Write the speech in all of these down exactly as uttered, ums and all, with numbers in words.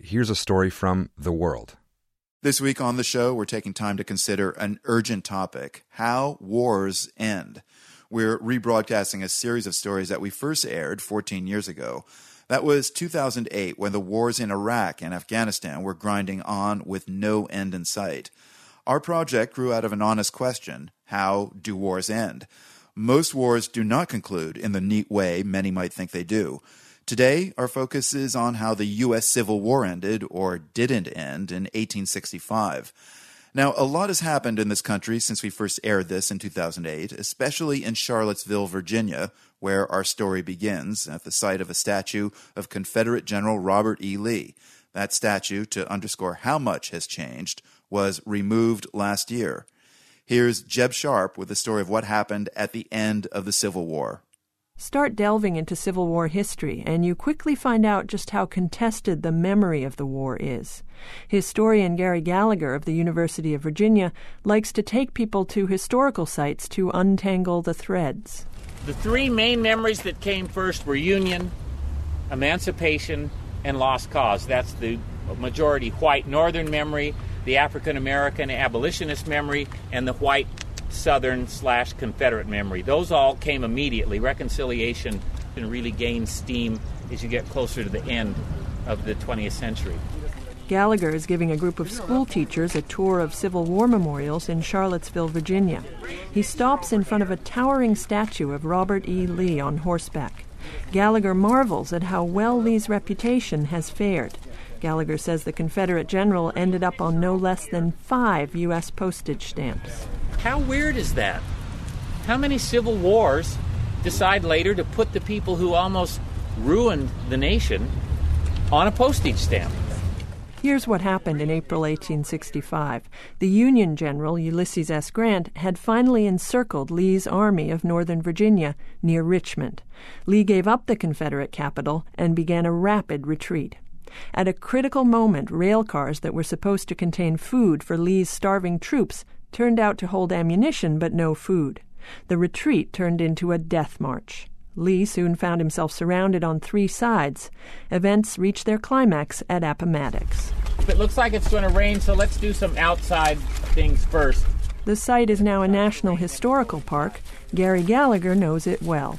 here's a story from The World. This week on the show, we're taking time to consider an urgent topic: how wars end. We're rebroadcasting a series of stories that we first aired fourteen years ago. That was two thousand eight, when the wars in Iraq and Afghanistan were grinding on with no end in sight. Our project grew out of an honest question: how do wars end? Most wars do not conclude in the neat way many might think they do. Today, our focus is on how the U S Civil War ended, or didn't end, in eighteen sixty-five. Now, a lot has happened in this country since we first aired this in two thousand eight, especially in Charlottesville, Virginia, where our story begins, at the site of a statue of Confederate General Robert E. Lee. That statue, to underscore how much has changed, was removed last year. Here's Jeb Sharp with the story of what happened at the end of the Civil War. Start delving into Civil War history, and you quickly find out just how contested the memory of the war is. Historian Gary Gallagher of the University of Virginia likes to take people to historical sites to untangle the threads. The three main memories that came first were Union, Emancipation, and Lost Cause. That's the majority white Northern memory, the African-American abolitionist memory, and the white Southern slash Confederate memory. Those all came immediately. Reconciliation can really gain steam as you get closer to the end of the twentieth century. Gallagher is giving a group of school teachers a tour of Civil War memorials in Charlottesville, Virginia. He stops in front of a towering statue of Robert E. Lee on horseback. Gallagher marvels at how well Lee's reputation has fared. Gallagher says the Confederate general ended up on no less than five U S postage stamps. How weird is that? How many civil wars decide later to put the people who almost ruined the nation on a postage stamp? Here's what happened in April eighteen sixty-five. The Union general, Ulysses S. Grant, had finally encircled Lee's army of Northern Virginia near Richmond. Lee gave up the Confederate capital and began a rapid retreat. At a critical moment, rail cars that were supposed to contain food for Lee's starving troops turned out to hold ammunition but no food. The retreat turned into a death march. Lee soon found himself surrounded on three sides. Events reached their climax at Appomattox. It looks like it's going to rain, so let's do some outside things first. The site is now a National Historical Park. Gary Gallagher knows it well.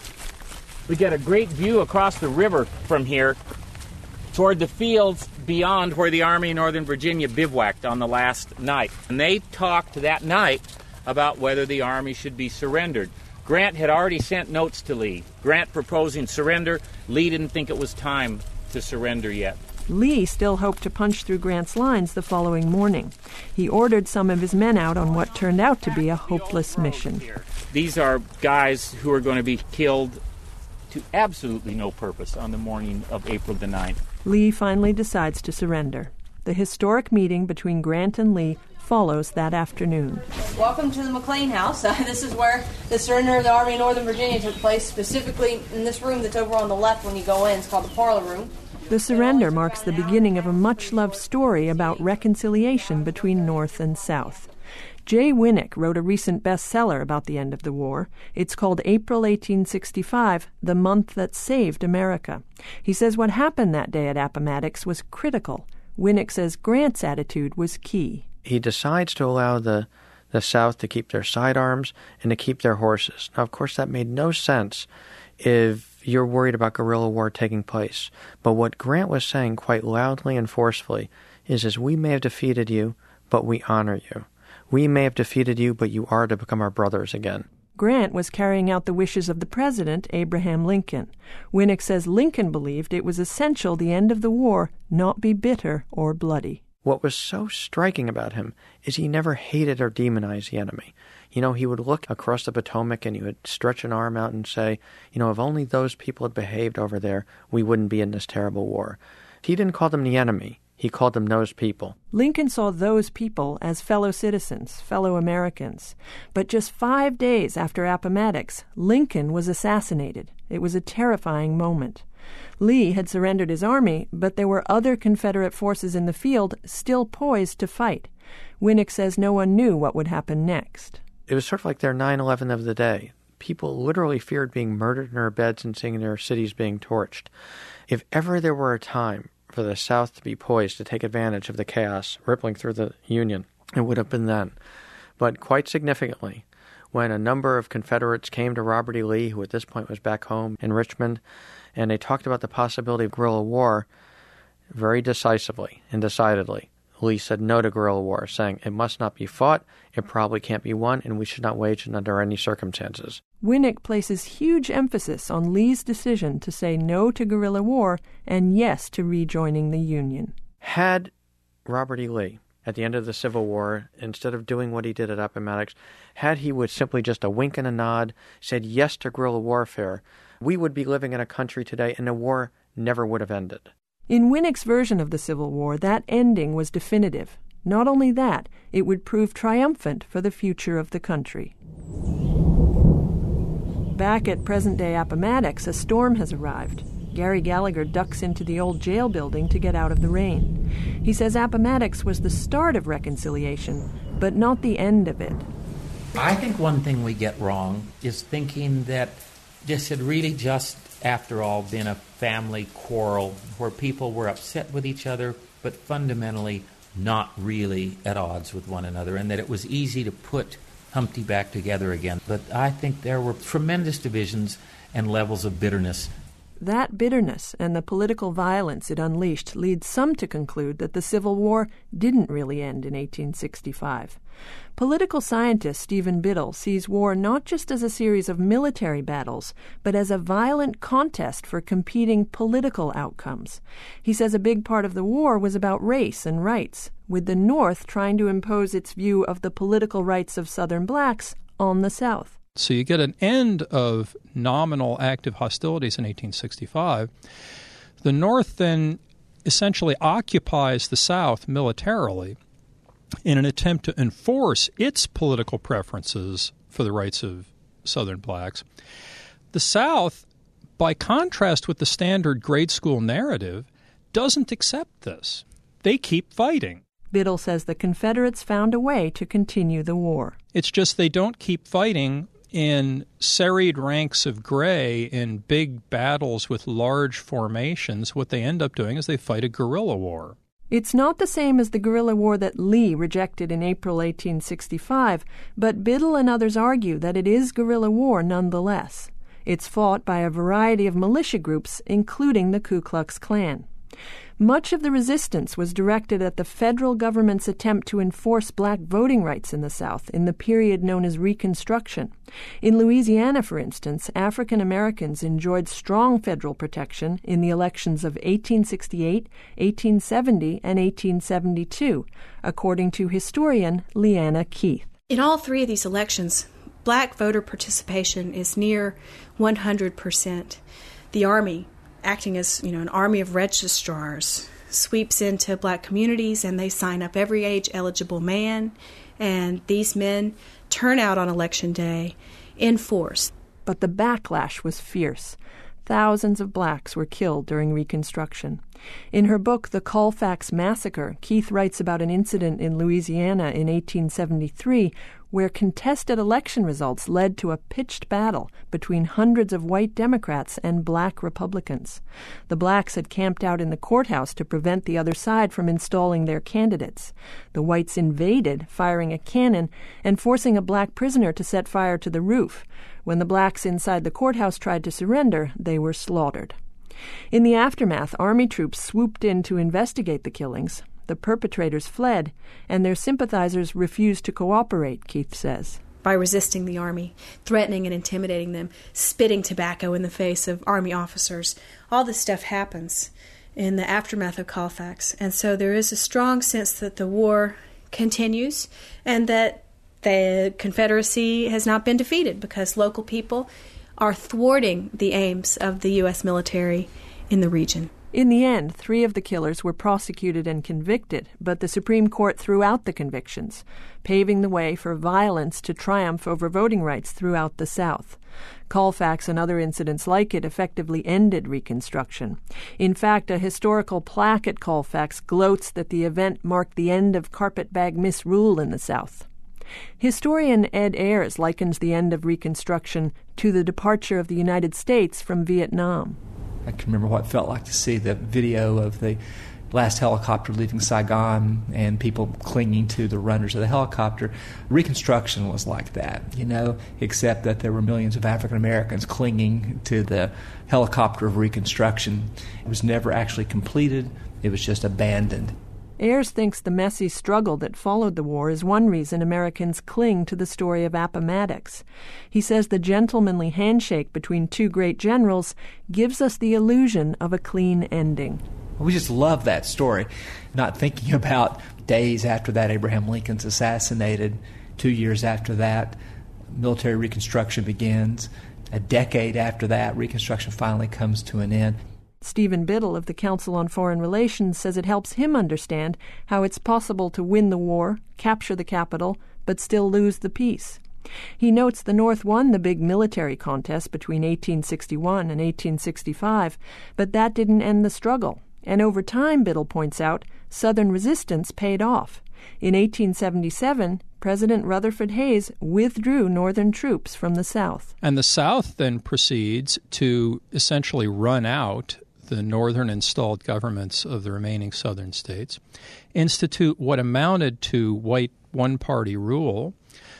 We get a great view across the river from here toward the fields beyond where the Army of Northern Virginia bivouacked on the last night. And they talked that night about whether the Army should be surrendered. Grant had already sent notes to Lee. Grant proposing surrender. Lee didn't think it was time to surrender yet. Lee still hoped to punch through Grant's lines the following morning. He ordered some of his men out on what turned out to be a hopeless mission. These are guys who are going to be killed to absolutely no purpose on the morning of April the ninth. Lee finally decides to surrender. The historic meeting between Grant and Lee follows that afternoon. Welcome to the McLean House. Uh, this is where the surrender of the Army of Northern Virginia took place, specifically in this room that's over on the left when you go in. It's called the parlor room. The surrender marks the beginning of a much-loved story about reconciliation between North and South. Jay Winnick wrote a recent bestseller about the end of the war. It's called April eighteen sixty-five, The Month That Saved America. He says what happened that day at Appomattox was critical. Winnick says Grant's attitude was key. He decides to allow the, the South to keep their sidearms and to keep their horses. Now, of course, that made no sense if you're worried about guerrilla war taking place. But what Grant was saying quite loudly and forcefully is, is we may have defeated you, but we honor you. We may have defeated you, but you are to become our brothers again. Grant was carrying out the wishes of the president, Abraham Lincoln. Winnick says Lincoln believed it was essential the end of the war not be bitter or bloody. What was so striking about him is he never hated or demonized the enemy. You know, he would look across the Potomac and he would stretch an arm out and say, you know, if only those people had behaved over there, we wouldn't be in this terrible war. He didn't call them the enemy. He called them those people. Lincoln saw those people as fellow citizens, fellow Americans. But just five days after Appomattox, Lincoln was assassinated. It was a terrifying moment. Lee had surrendered his army, but there were other Confederate forces in the field still poised to fight. Winnick says no one knew what would happen next. It was sort of like their nine eleven of the day. People literally feared being murdered in their beds and seeing their cities being torched. If ever there were a time for for the South to be poised to take advantage of the chaos rippling through the Union. It would have been then. But quite significantly, when a number of Confederates came to Robert E. Lee, who at this point was back home in Richmond, and they talked about the possibility of guerrilla war, very decisively and decidedly, Lee said no to guerrilla war, saying it must not be fought, it probably can't be won, and we should not wage it under any circumstances. Winnick places huge emphasis on Lee's decision to say no to guerrilla war and yes to rejoining the Union. Had Robert E. Lee, at the end of the Civil War, instead of doing what he did at Appomattox, had he would simply just a wink and a nod, said yes to guerrilla warfare, we would be living in a country today and the war never would have ended. In Winnick's version of the Civil War, that ending was definitive. Not only that, it would prove triumphant for the future of the country. Back at present-day Appomattox, a storm has arrived. Gary Gallagher ducks into the old jail building to get out of the rain. He says Appomattox was the start of reconciliation, but not the end of it. I think one thing we get wrong is thinking that this had really just, after all, been a family quarrel where people were upset with each other, but fundamentally not really at odds with one another, and that it was easy to put Humpty back together again. But I think there were tremendous divisions and levels of bitterness. That bitterness and the political violence it unleashed leads some to conclude that the Civil War didn't really end in eighteen sixty-five. Political scientist Stephen Biddle sees war not just as a series of military battles, but as a violent contest for competing political outcomes. He says a big part of the war was about race and rights, with the North trying to impose its view of the political rights of Southern blacks on the South. So you get an end of nominal active hostilities in eighteen sixty-five. The North then essentially occupies the South militarily in an attempt to enforce its political preferences for the rights of Southern blacks. The South, by contrast with the standard grade school narrative, doesn't accept this. They keep fighting. Biddle says the Confederates found a way to continue the war. It's just they don't keep fighting in serried ranks of gray in big battles with large formations. What they end up doing is they fight a guerrilla war. It's not the same as the guerrilla war that Lee rejected in April eighteen sixty-five, but Biddle and others argue that it is guerrilla war nonetheless. It's fought by a variety of militia groups, including the Ku Klux Klan. Much of the resistance was directed at the federal government's attempt to enforce black voting rights in the South in the period known as Reconstruction. In Louisiana, for instance, African Americans enjoyed strong federal protection in the elections of eighteen sixty-eight, eighteen seventy, and eighteen seventy-two, according to historian Leanna Keith. In all three of these elections, black voter participation is near one hundred percent. The Army, acting as, you know, an army of registrars, sweeps into black communities and they sign up every age-eligible man, and these men turn out on Election Day in force. But the backlash was fierce. Thousands of blacks were killed during Reconstruction. In her book, The Colfax Massacre, Keith writes about an incident in Louisiana in eighteen seventy-three where contested election results led to a pitched battle between hundreds of white Democrats and black Republicans. The blacks had camped out in the courthouse to prevent the other side from installing their candidates. The whites invaded, firing a cannon and forcing a black prisoner to set fire to the roof. When the blacks inside the courthouse tried to surrender, they were slaughtered. In the aftermath, Army troops swooped in to investigate the killings. The perpetrators fled, and their sympathizers refused to cooperate, Keith says. By resisting the Army, threatening and intimidating them, spitting tobacco in the face of Army officers, all this stuff happens in the aftermath of Colfax. And so there is a strong sense that the war continues and that the Confederacy has not been defeated because local people are thwarting the aims of the U S military in the region. In the end, three of the killers were prosecuted and convicted, but the Supreme Court threw out the convictions, paving the way for violence to triumph over voting rights throughout the South. Colfax and other incidents like it effectively ended Reconstruction. In fact, a historical plaque at Colfax gloats that the event marked the end of carpetbag misrule in the South. Historian Ed Ayers likens the end of Reconstruction to the departure of the United States from Vietnam. I can remember what it felt like to see the video of the last helicopter leaving Saigon and people clinging to the runners of the helicopter. Reconstruction was like that, you know, except that there were millions of African Americans clinging to the helicopter of Reconstruction. It was never actually completed. It was just abandoned. Ayers thinks the messy struggle that followed the war is one reason Americans cling to the story of Appomattox. He says the gentlemanly handshake between two great generals gives us the illusion of a clean ending. We just love that story, not thinking about days after that Abraham Lincoln's assassinated, two years after that, military Reconstruction begins. A decade after that, Reconstruction finally comes to an end. Stephen Biddle of the Council on Foreign Relations says it helps him understand how it's possible to win the war, capture the capital, but still lose the peace. He notes the North won the big military contest between eighteen sixty-one and eighteen sixty-five, but that didn't end the struggle. And over time, Biddle points out, Southern resistance paid off. In eighteen seventy-seven, President Rutherford Hayes withdrew Northern troops from the South. And the South then proceeds to essentially run out the Northern installed governments of the remaining Southern states, institute what amounted to white one-party rule,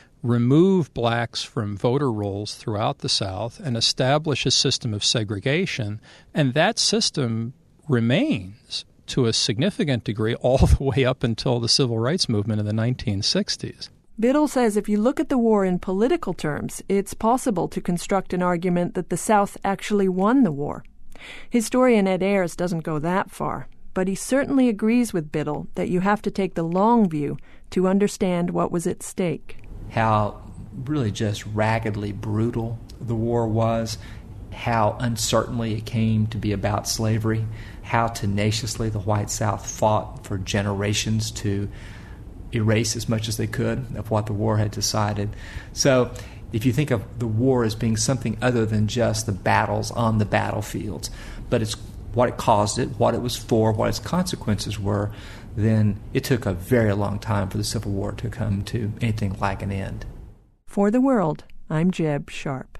remove blacks from voter rolls throughout the South, and establish a system of segregation. And that system remains to a significant degree all the way up until the Civil Rights Movement in the nineteen sixties. Biddle says if you look at the war in political terms, it's possible to construct an argument that the South actually won the war. Historian Ed Ayers doesn't go that far, but he certainly agrees with Biddle that you have to take the long view to understand what was at stake. How really just raggedly brutal the war was, how uncertainly it came to be about slavery, how tenaciously the white South fought for generations to erase as much as they could of what the war had decided. So if you think of the war as being something other than just the battles on the battlefields, but it's what it caused it, what it was for, what its consequences were, then it took a very long time for the Civil War to come to anything like an end. For the World, I'm Jeb Sharp.